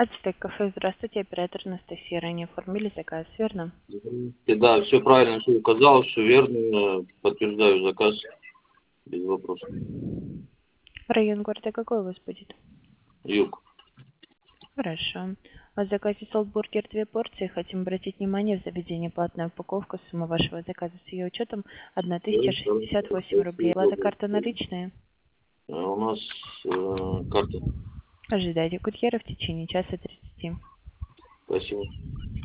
Ацтек кафе, здравствуйте, оператор Анастасия. Ранее оформили заказ, верно? Да, все правильно, все указал, все верно. Подтверждаю заказ без вопросов. Район города какой у вас будет? Юг. Хорошо. В заказе Солтбургер 2 порции. Хотим обратить внимание, в заведении платная упаковка. Сумма вашего заказа с ее учетом 1068 рублей. Плата карта наличные. У нас карта. Ожидайте курьера в течение часа 30. Спасибо.